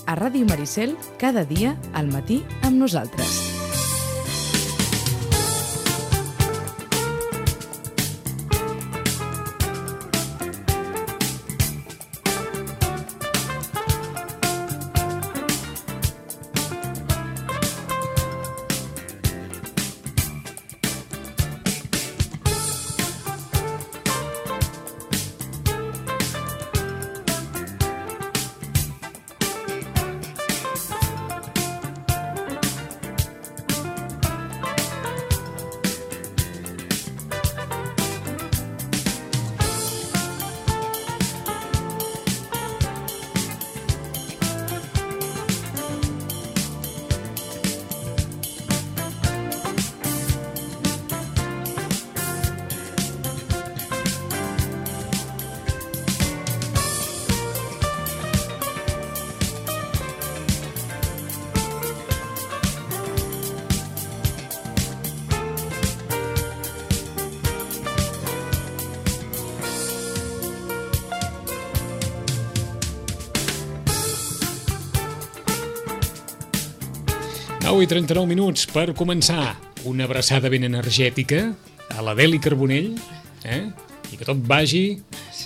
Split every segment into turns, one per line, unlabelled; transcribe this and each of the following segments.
a Ràdio Maricel, cada dia al matí amb nosaltres.
I 39 minuts per començar una abraçada ben energètica a l'Adeli Carbonell, i que tot vagi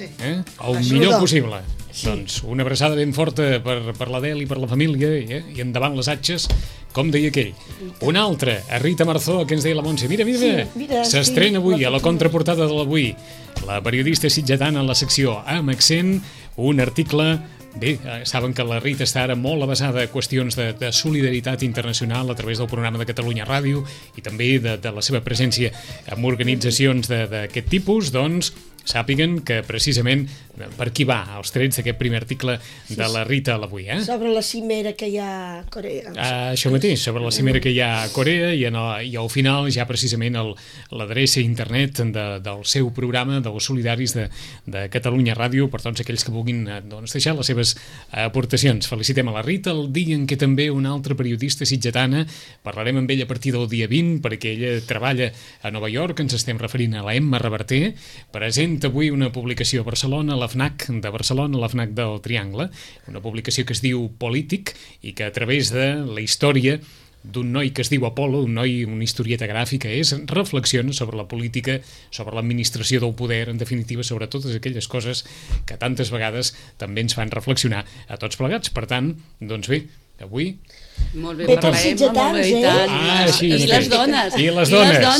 el millor possible. Sí. Doncs una abraçada ben forta per l'Adeli, per la família, i endavant les atxes, com deia aquell. Una altra, a Rita Marzó, que ens deia la Montse. Mira, s'estrena avui a la contraportada de l'Avui la periodista sitgetana en la secció Amb accent, un article. Bé, saben que la Rita està ara molt avesada a qüestions de solidaritat internacional a través del programa de Catalunya Ràdio i també de la seva presència en organitzacions d'aquest tipus, doncs sàpiguen que precisament per aquí va els trets d'aquest primer article de la Rita a l'Avui.
Sobre la cimera que hi ha a Corea.
Això mateix, sobre la cimera que hi ha a Corea i al final ja precisament l'adreça a internet del seu programa dels solidaris de Catalunya Ràdio per tots aquells que vulguin deixar les seves aportacions. Felicitem a la Rita el dia en què també una altra periodista sitgetana, parlarem amb ella a partir del dia 20 perquè ella treballa a Nova York, ens estem referint a la Emma Reverter, presenta avui una publicació a Barcelona, a la FNAC de Barcelona, a la FNAC del Triangle, una publicació que es diu Polític i que a través de la història d'un noi que es diu Apolo, una historieta gràfica, reflexiona sobre la política, sobre l'administració del poder, en definitiva, sobre totes aquelles coses que tantes vegades també ens fan reflexionar a tots plegats. Per tant, doncs bé, avui...
Molt bé, parlem, molt bé, i tant. I les dones.
I les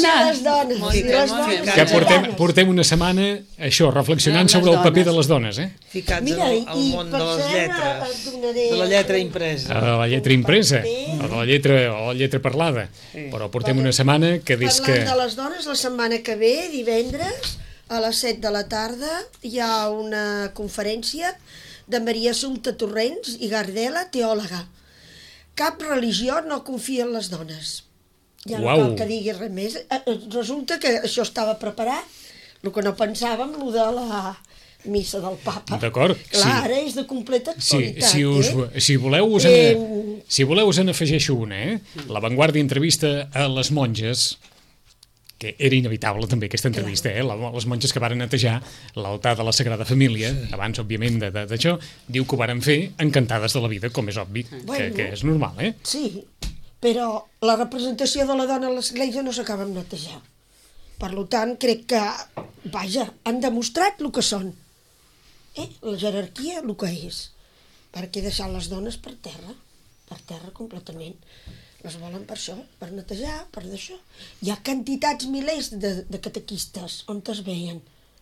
dones. Que portem una setmana, això, reflexionant sobre el paper de les dones,
Ficats al món de les lletres, de la lletra impresa.
De la lletra impresa, o de la lletra parlada. Però portem una setmana que des que...
Parlant de les dones, la setmana que ve, divendres, a les 7 de la tarda, hi ha una conferència de Maria Assumpta Torrents i Gardela, teòloga. Cap religió no confia en les dones. Ja no cal que digui res més. Resulta que això estava preparat, el que no pensàvem, el de la missa del papa.
D'acord.
Clar, ara és de completa actualitat.
Si voleu us en afegeixo una, La Vanguardia entrevista a les monges, que era inevitable també aquesta entrevista, les monges que varen netejar l'altar de la Sagrada Família, abans, òbviament, d'això, diu que ho varen fer encantades de la vida, com és obvi, que és normal,
Sí, però la representació de la dona a l'església no s'acaba amb netejar. Per tant, crec que, han demostrat el que són. La jerarquia, el que és. Perquè deixar les dones per terra completament. Les volen per això, per netejar, per d'això. Hi ha quantitats, milers de catequistes on es veien.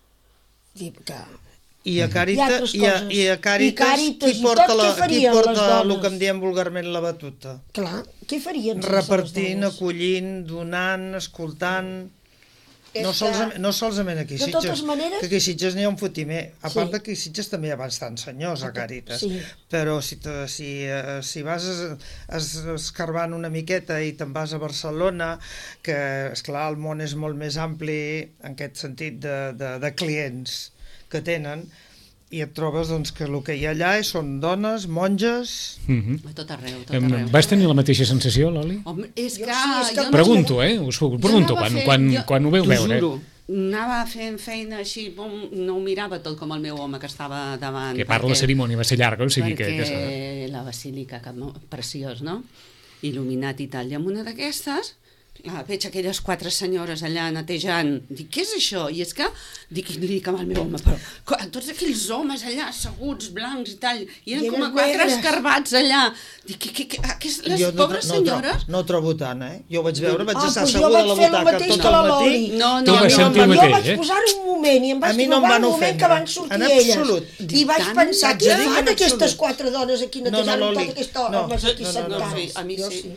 I a Càritas, qui porta el que en diem vulgarment la batuta?
Clar, què farien?
Repartint, acollint, donant, escoltant... No solament aquí a Sitges, que aquí a Sitges n'hi ha un fotimer. A part que a Sitges també hi ha bastants senyors a Càritas, però si vas escarbant una miqueta i te'n vas a Barcelona, que, esclar, el món és molt més ampli en aquest sentit de clients que tenen, i et trobes que el que hi ha allà són dones, monges...
A tot arreu,
Vas tenir la mateixa sensació, Loli?
Home, és que...
Pregunto, us pregunto, quan ho veu veure.
anava fent feina així, no ho mirava tot com el meu home que estava davant.
Que part la cerimònia va ser llarga, o sigui que...
Perquè la basílica, preciós, no? Il·luminat i tal. I amb una d'aquestes, veig aquelles 4 senyores allà netejant. Dic, què és això? I és que, li dic amb el meu home, però tots aquells homes allà asseguts, blancs i tal, i eren com a 4 escarbats allà. Dic, les pobres senyores...
No ho trobo tant, Jo ho vaig veure, vaig estar asseguda a la butaca tot el matí.
No,
jo vaig posar-ho un moment i em vaig trobar un moment que van sortir elles. I vaig pensar, què fan aquestes 4 dones aquí netejant amb tota aquesta homes aquí sentats?
A mi sí.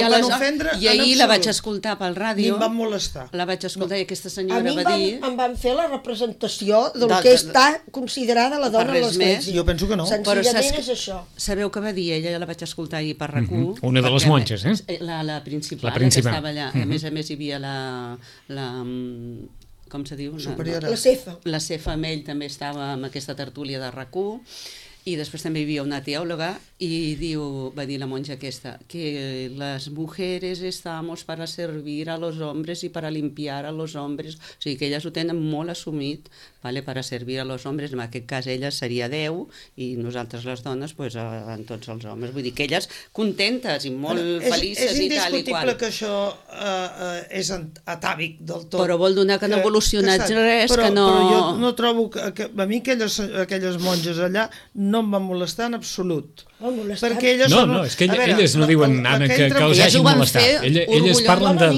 I
ahir la vaig escoltar pel ràdio.
Ni em van molestar.
La vaig escoltar i aquesta senyora va dir...
A mi em van fer la representació del que està considerada la dona a l'església.
Jo penso que no.
Senzillament és això.
Sabeu què va dir? Ella la vaig escoltar ahir per RAC1.
Una de les monges,
La principal, que estava allà. A més hi havia la com se diu?
La Cefa.
La Cefa amb ell també estava amb aquesta tertúlia de RAC1. I després també hi havia una teòloga i va dir la monja aquesta, que les mujeres estamos para servir a los hombres y para limpiar a los hombres. O sigui que elles ho tenen molt assumit, vale, para servir a los hombres. En aquest cas ella seria Déu i nosaltres les dones pues, en tots els homes. Vull dir que elles contentes i molt felices i tal i qual.
És indiscutible que això és atàvic del tot.
Però vol donar que no ha evolucionat res, que no...
Però jo no trobo que a mi aquelles monges allà no em van molestar en absolut. Perquè elles
és que elles no diuen, Anna, que els hagin molestat. Elles parlen de...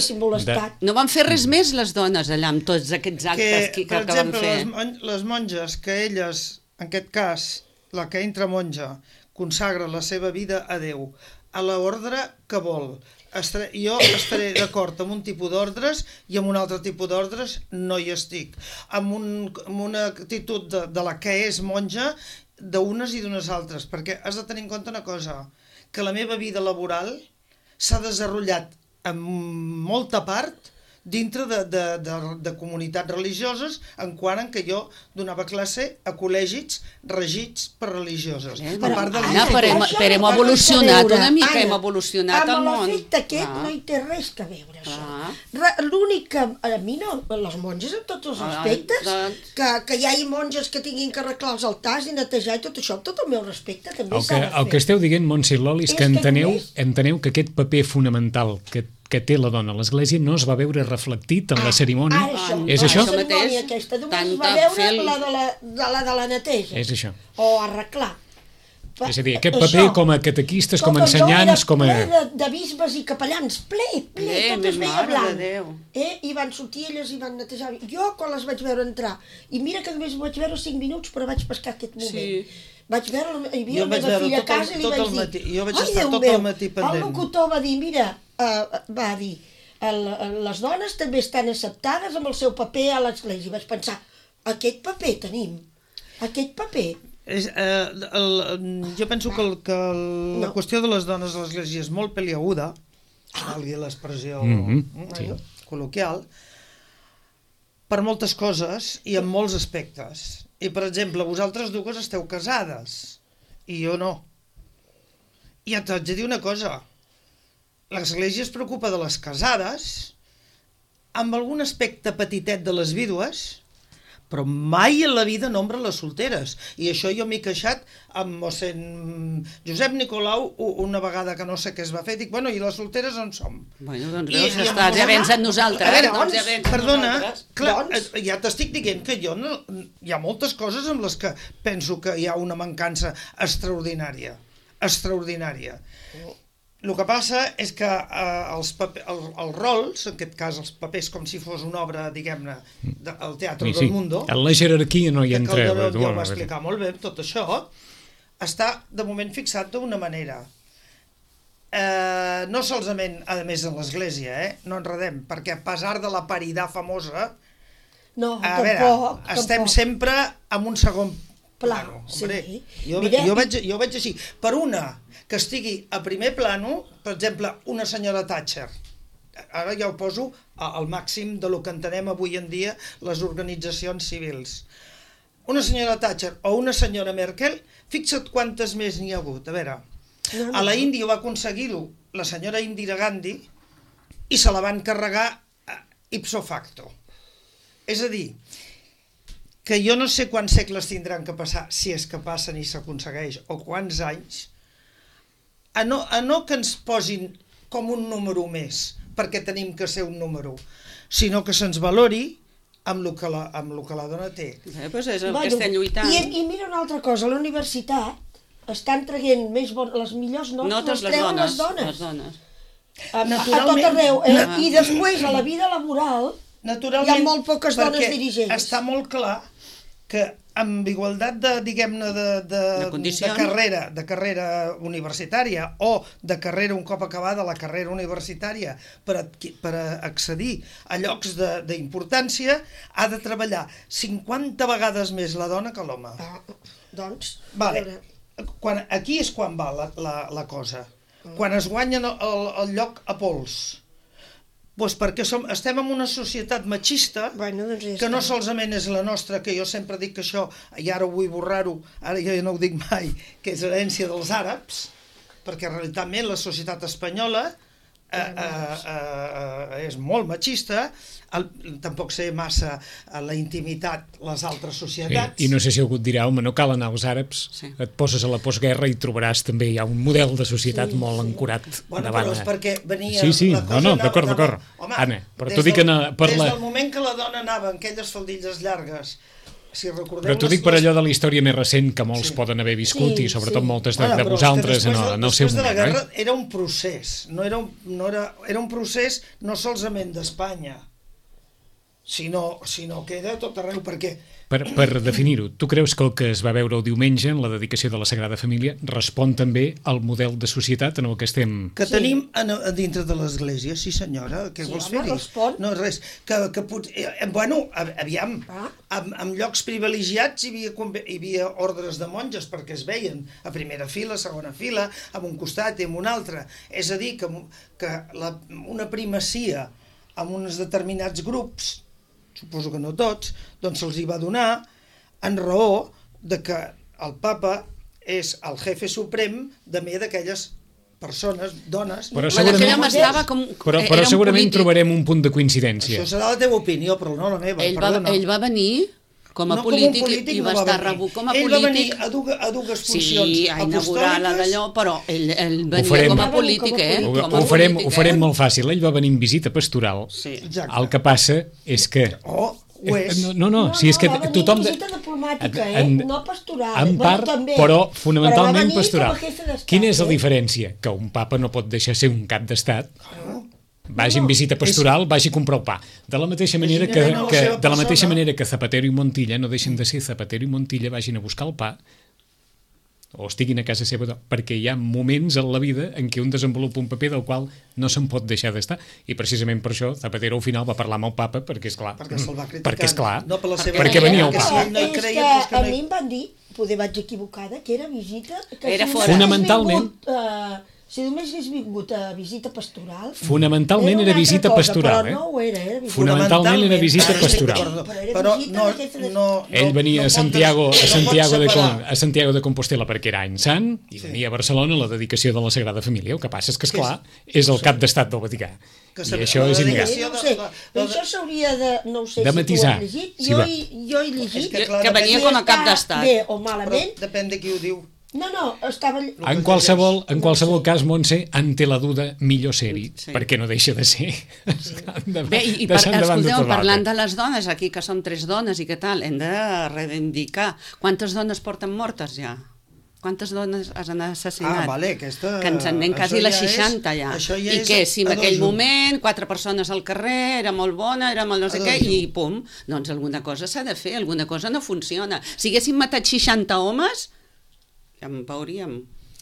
No
van fer res més les dones allà amb tots aquests actes que van fer.
Per exemple, les monges, que elles, en aquest cas, la que entra monja, consagra la seva vida a Déu, a l'ordre que vol. Jo estaré d'acord amb un tipus d'ordres i amb un altre tipus d'ordres no hi estic. Amb una actitud de la que és monja, d'unes i d'unes altres, perquè has de tenir en compte una cosa, que la meva vida laboral s'ha desenvolupat en molta part dintre de comunitats religioses, en quant en què jo donava classe a col·legis regits per religioses.
Però hem evolucionat una mica, hem evolucionat al món.
Amb l'efecte aquest no hi té res a veure, això. L'únic que, a mi no, les monges en tots els aspectes, que hi hagi monges que tinguin que arreglar els altars i netejar i tot això, amb tot el meu respecte, també s'ha de fer.
El que esteu dient, Montse i Loli, és que enteneu que aquest paper fonamental que té la dona a l'església no es va veure reflectit en la cerimònia. És això?
La cerimònia aquesta només va veure la de la neteja.
És això.
O arreglar.
És a dir, aquest paper com a catequistes, com a ensenyants, com a...
Ple de bisbes i capellans, ple, tot es veia blanc. I van sortir elles i van netejar. Jo, quan les vaig veure entrar, i mira que només vaig veure 5 minuts, però vaig pescar aquest moment. Vaig veure, hi havia la meva filla a casa i li vaig dir,
jo vaig estar tot el matí pendent.
El locutor va dir, mira, va dir, les dones també estan acceptades amb el seu paper a l'església. Vaig pensar, aquest paper tenim, aquest paper.
Jo penso que la qüestió de les dones a l'església és molt peliaguda, valgui l'expressió col·loquial, per moltes coses i en molts aspectes. I, per exemple, vosaltres dues esteu casades, i jo no. I et haig de dir una cosa, l'Església es preocupa de les casades, amb algun aspecte petitet de les vídues, però mai en la vida nombra les solteres. I això jo m'he queixat amb mossèn Josep Nicolau una vegada que no sé què es va fer. Dic, bueno, i les solteres on som?
Bueno, doncs veus, ja vens amb nosaltres.
Perdona, clar, ja t'estic dient que jo no... Hi ha moltes coses amb les que penso que hi ha una mancança extraordinària. Extraordinària. El que passa és que els rols, en aquest cas els papers com si fos una obra, diguem-ne, del Teatre del Mundo...
En la jerarquia no hi entreu.
Jo ho va explicar molt bé, tot això està de moment fixat d'una manera. No solament, a més, en l'Església, no enredem, perquè a pesar de la paritat famosa, a veure, estem sempre en un segon plano. Jo veig així. Per una que estigui a primer plano, per exemple, una senyora Thatcher, ara ja ho poso al màxim de lo que entenem avui en dia les organitzacions civils. Una senyora Thatcher o una senyora Merkel, fixa't quantes més n'hi ha hagut. A veure, a la Índia va aconseguir-ho la senyora Indira Gandhi i se la van carregar ipso facto. És a dir, que jo no sé quants segles tindran que passar, si és que passen i s'aconsegueix, o quants anys, a no que ens posin com un número més, perquè tenim que ser un número, sinó que se'ns valori amb el que la dona té.
Pues és el que estem lluitant.
I mira una altra cosa, a la universitat estan traient les millors notes les treuen les dones. A tot arreu. I després, a la vida laboral, hi ha molt poques dones dirigents.
Està molt clar que amb igualtat diguem-ne, de carrera universitària o de carrera un cop acabada la carrera universitària per accedir a llocs d'importància, ha de treballar 50 vegades més la dona que l'home.
Doncs...
Aquí és quan va la cosa. Quan es guanyen el lloc a pols. Doncs perquè estem en una societat machista que no solament és la nostra, que jo sempre dic que això, i ara vull borrar-ho, ara ja no ho dic mai, que és herència dels àrabs, perquè realment la societat espanyola és molt machista, tampoc sé massa la intimitat, les altres societats.
I no sé si algú et dirà, home, no cal anar als àrabs, et poses a la postguerra i trobaràs també hi ha un model de societat molt ancorat davant.
Però és perquè venia...
Sí, d'acord. Anna, però t'ho dic...
Des del moment que la dona anava en aquelles faldilles llargues, si recordeu...
Però t'ho dic per allò de la història més recent que molts poden haver viscut i sobretot moltes de vosaltres en el seu moment.
Després de la guerra era un procés, era un procés no solament d'Espanya, sinó que era tot arreu, perquè...
Per definir-ho, tu creus que el que es va veure el diumenge en la dedicació de la Sagrada Família respon també al model de societat en el que estem...
Que tenim dintre de l'Església, sí senyora, què vols fer-hi? No, res, bueno, aviam, en llocs privilegiats hi havia ordres de monges perquè es veien a primera fila, segona fila, en un costat i en un altre. És a dir, que una primacia en uns determinats grups, suposo que no tots, doncs se'ls hi va donar en raó de que el papa és el jefe suprem d'aquelles persones, dones...
Però segurament trobarem un punt de coincidència.
Això serà la teva opinió, però no la meva, perdona.
Ell va venir com a polític i va estar rebut com a polític.
Ell va venir a dues funcions apostòliques. Sí, a inaugurar d'allò,
però ell venia com a polític,
Ho farem molt fàcil. Ell va venir en visita pastoral. El que passa és que... No, si és que tothom...
Visita diplomàtica, no pastoral.
En part, però fonamentalment pastoral. Quina és la diferència? Que un papa no pot deixar ser un cap d'estat... Vagi en visita pastoral, vagi a comprar el pa. De la mateixa manera que Zapatero i Montilla no deixen de ser Zapatero i Montilla, vagin a buscar el pa o estiguin a casa seva, perquè hi ha moments en la vida en què un desenvolupa un paper del qual no se'n pot deixar d'estar, i precisament per això Zapatero al final va parlar amb el papa, perquè és clar, perquè venia el papa.
A mi em van dir, poder vaig equivocada, que era visita...
Fonamentalment...
Si només hagués vingut a visita pastoral...
Fonamentalment era visita pastoral,
però no ho era,
Fonamentalment era visita pastoral.
Però
ell venia a Santiago de Compostela perquè era any sant i venia a Barcelona a la dedicació de la Sagrada Família. El que passa és que, esclar, és el cap d'estat del Vaticà. I això és innegable.
Això s'hauria de... No sé
si tu
has llegit. Jo he llegit...
Que venia com a cap d'estat.
Bé o malament...
Depèn de qui ho diu.
No, estava...
En qualsevol cas, Montse, ante la duda, millor ser-hi, perquè no deixa de ser.
Bé, i escolteu, parlant de les dones, aquí que som 3 dones i què tal, hem de reivindicar. Quantes dones porten mortes ja? Quantes dones han assassinat? Que ens en anem quasi les 60 ja. I què, si en aquell moment 4 persones al carrer, era molt bona, era molt no sé què, i pum, doncs alguna cosa s'ha de fer, alguna cosa no funciona. Si haguéssim matat 60 homes... ja en veuríem.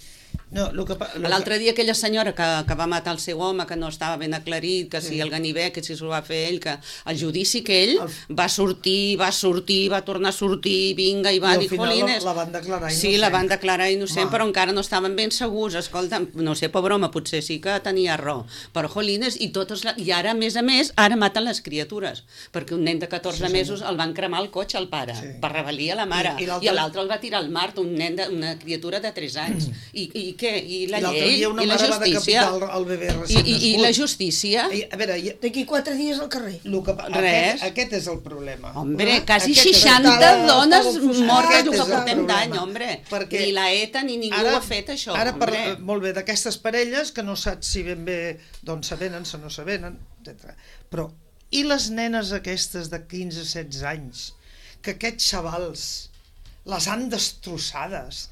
L'altre dia aquella senyora que va matar el seu home, que no estava ben aclarit, que si el ganivet, que si s'ho va fer ell, que el judici que ell va sortir, va tornar a sortir, vinga, i va dir, jolines...
la van declarar innocent.
Sí, la van declarar innocent, però encara no estaven ben segurs. Escolta, no sé, pobre home, potser sí que tenia raó, però jolines, i ara, a més, ara maten les criatures, perquè un nen de 14 mesos el van cremar el cotxe al pare, per rebel·lia a la mare, i l'altre el va tirar al mar, una criatura de 3 anys. I Què? I la
l'altre
llei?
dia una
I la
mare va
justícia?
decapitar el bebè recent nascut.
I la justícia?
A veure,
D'aquí 4 dies al carrer.
Res.
Aquest és el problema.
Hombre, quasi
Aquest és el
60
problema.
dones mortes
Aquest
el
és
que
el
portem
problema.
d'any, hombre.
Perquè
Ni la ETA ni ningú ho ha fet, això,
ara
hombre.
molt bé, d'aquestes parelles que no saps si ben bé d'on s'avenen, si no s'avenen, etc. Però, i les nenes aquestes de 15-16 anys, que aquests xavals les han destrossades,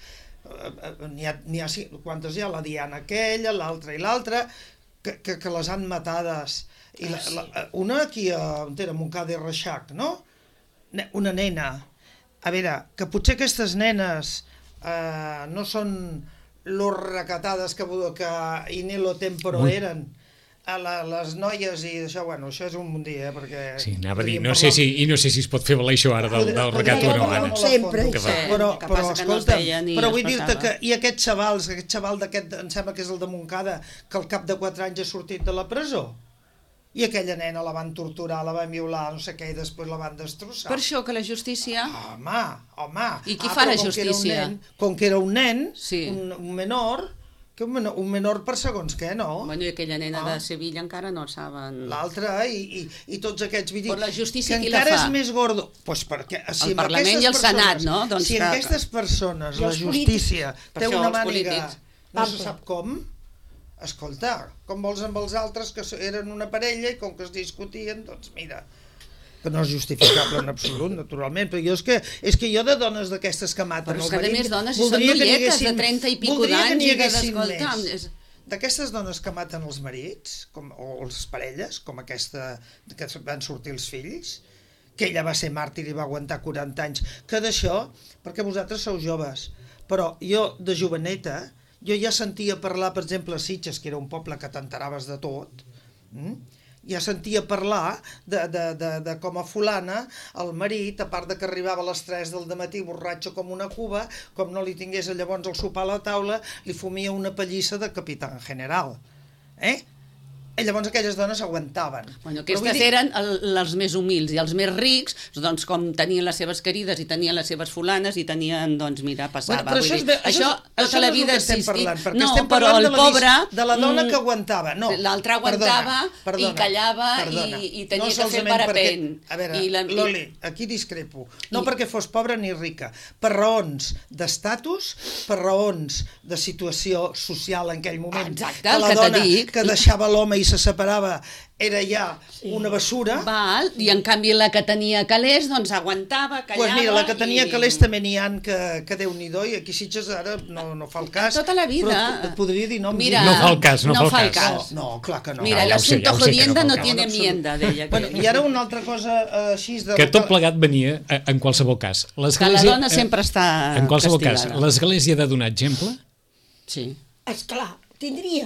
quantes hi ha? La Diana aquella, l'altra i l'altra, que les han matades. I una aquí a Montcada i Reixac, no? Una nena. A veure, que potser aquestes nenes no són los recatades que Inelo Temporo eren, a les noies i això, bueno, això és un dia, perquè...
Sí, anava a dir, no sé si es pot fer valer això ara del recat o no, Anna.
Sempre.
Però escolta, però vull dir-te que i aquest xaval d'aquest, em sembla que és el de Montcada, que al cap de 4 anys ha sortit de la presó, i aquella nena la van torturar, la van violar, no sé què, i després la van destrossar.
Per això que la justícia...
Home.
I qui fa la justícia?
Com que era un nen,
sí.
un menor... Un menor per segons què, no?
Bueno, i aquella nena de Sevilla encara no saben...
L'altra, i tots aquests...
Però la justícia qui
la fa? Que encara
és
més gordo... Pues perquè,
el Parlament i el Senat, no?
Si aquestes persones, la justícia, té una màniga, no se sap com, escolta, com vols amb els altres que eren una parella i com que es discutien, doncs mira... que no és justificable en absolut, naturalment, però és que jo de dones d'aquestes que maten
però és que a més dones són noietes de 30 i pico d'anys i que d'escoltar...
D'aquestes dones que maten els marits, o les parelles, com aquesta que van sortir els fills, que ella va ser màrtir i va aguantar 40 anys, que d'això, perquè vosaltres sou joves, però jo de joveneta, jo ja sentia parlar, per exemple, a Sitges, que era un poble que t'enteraves de tot, ja sentia parlar de com a fulana, el marit, a part de que arribava a les 3 del matí borratxo com una cuba, com no li tingués llavors el sopar a la taula, li fumia una pallissa de capitán general. I llavors aquelles dones aguantaven.
Bueno, aquestes eren els més humils, i els més rics, doncs com tenien les seves querides i tenien les seves fulanes i tenien, doncs mira, passava.
Bueno, però
això tota la vida ha existit.
No, però el pobre... De la dona que aguantava, no.
L'altre aguantava i callava i tenia que fer parapent.
A veure, Loli, aquí discrepo. No perquè fos pobra ni rica, per raons d'estatus, per raons de situació social en aquell moment.
Exacte, el que t'he dit.
Que deixava l'home i se separava, era ja una bessura.
Val, i en canvi la que tenia calés, doncs aguantava, callava...
Doncs mira, la que tenia calés també n'hi ha que Déu-n'hi-do, i aquí Sitges ara no fa el cas.
Tota la vida.
Però et podria dir noms.
Mira, no fa el cas.
No, clar que no.
Mira, l'asunto jodienda no tiene enmienda, deia.
I ara una altra cosa així...
Que tot plegat venia, en qualsevol cas.
Que la dona sempre està castigada.
En qualsevol cas, l'Església ha de donar exemple?
Sí.
Esclar, tindria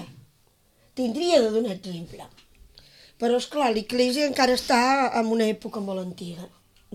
de donar exemple. Però, esclar, l'Església encara està en una època molt antiga.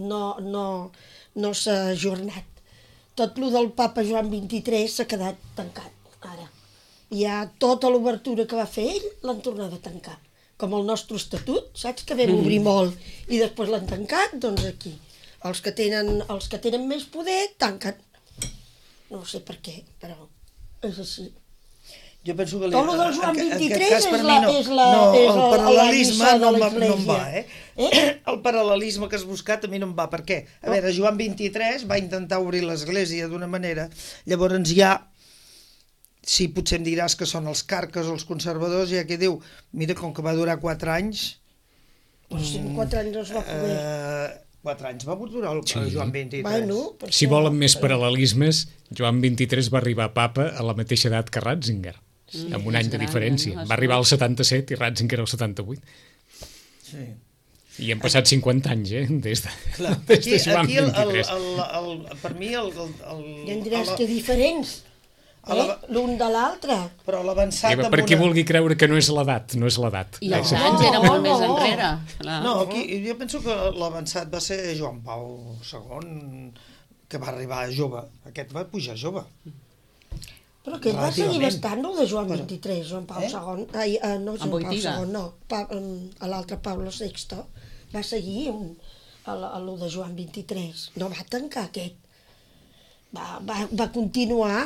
No s'ha ajornat. Tot lo del papa Joan XXIII s'ha quedat tancat, ara. Ja tota l'obertura que va fer ell l'han tornat a tancar. Com el nostre estatut, saps que vam obrir molt i després l'han tancat? Doncs aquí. Els que tenen més poder, tanquen. No sé per què, però és així.
Jo penso que
tot el del Joan XXIII és
el paral·lelisme no em va, el paral·lelisme que has buscat a mi no em va, per què? A veure, Joan XXIII va intentar obrir l'església d'una manera, llavors ja, si potser em diràs que són els carques o els conservadors, ja que diu, mira, com que va durar 4 anys...
Però si en 4 anys no es va poder...
4 anys va durar el Joan XXIII.
Bueno,
si volen més paral·lelismes, Joan XXIII va arribar a papa a la mateixa edat que Ratzinger, amb un any de diferència. Va arribar al 77 i Ratzinger al 78.
Sí.
I
han passat 50 anys, des de Joan XXIII.
Per mi...
I em diràs que diferents, l'un de l'altre.
Però l'avançat...
Per qui vulgui creure que no és l'edat, no és l'edat.
I els anys era molt més enrere.
No, jo penso que l'avançat va ser Joan Pau II, que va arribar jove. Aquest va pujar jove.
Però que va seguir bastant, el de Joan XXIII, Joan Pau II, no Joan Pau II, no, l'altre Pablo VI, va seguir el de Joan XXIII, no va tancar aquest, va continuar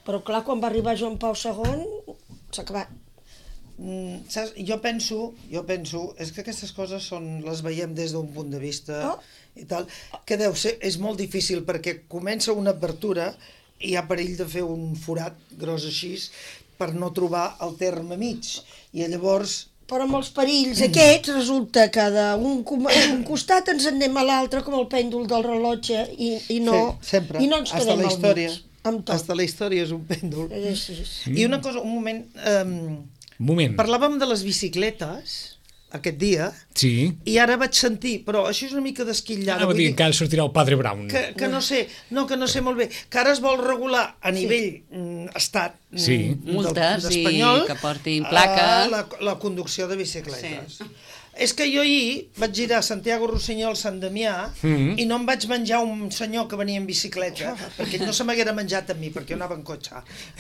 Però clar, quan va arribar Joan Pau II, s'ha acabat.
Saps? Jo penso, és que aquestes coses les veiem des d'un punt de vista i tal, que deu ser, és molt difícil perquè comença una apertura i hi ha perill de fer un forat gros així per no trobar el terme mig, i llavors...
Però amb els perills aquests resulta que d'un costat ens en anem a l'altre com el pèndol del rellotge i no ens quedem al mig.
Hasta la història és un pèndol. I una cosa, un moment... Parlàvem de les bicicletes aquest dia, i ara vaig sentir, però això és una mica d'esquitllada.
Ara va dir que ara sortirà el Padre Brown.
Que no sé molt bé, que ara es vol regular a nivell estat
multes i que portin placa
la conducció de bicicletes. És que jo ahir vaig girar a Santiago Rossinyol, Sant Damià, i no em vaig menjar un senyor que venia en bicicleta, perquè no se m'haguera menjat a mi, perquè jo anava en cotxe.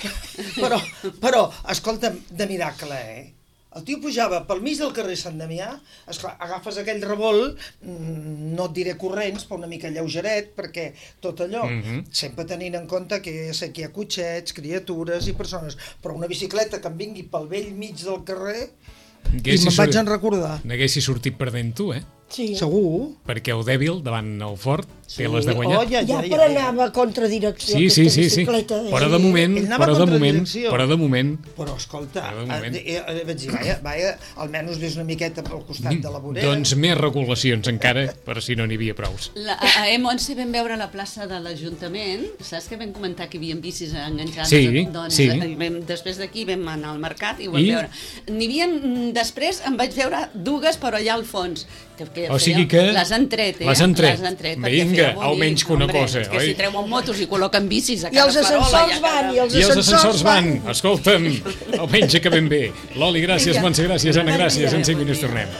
Però, escolta'm, de miracle, El tio pujava pel mig del carrer Sant Damià, esclar, agafes aquell revolt, no et diré corrents, però una mica lleugeret, perquè tot allò, sempre tenint en compte que ja sé que hi ha cotxets, criatures i persones, però una bicicleta que em vingui pel vell mig del carrer... I me'n vaig en recordar.
N'haguessis sortit perdent tu,
Sí.
Segur.
Perquè el dèbil, davant el fort, té les de guanyar.
Ja per anar a contradirecció aquesta bicicleta.
Però de moment...
Però escolta, vaig dir, vaja, almenys ves una miqueta pel costat de la vorera.
Doncs més regulacions encara, per si no n'hi havia prous.
A Montse vam veure a la plaça de l'Ajuntament, saps que vam comentar que hi havia bicis enganxades?
Sí.
Després d'aquí vam anar al mercat i ho vam veure. N'hi havia, després em vaig veure dues, però allà al fons.
O sigui que...
Les han tret.
Vinga, almenys que una cosa.
És que si treuen motos i col·loquen bicis a
cada farola... I els ascensors van.
Escolta'm, almenys acabem bé. Loli, gràcies, Montse, gràcies, Anna, gràcies. En 5 minuts tornem.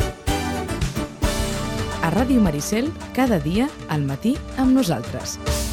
A Ràdio Maricel, cada dia, al matí, amb nosaltres.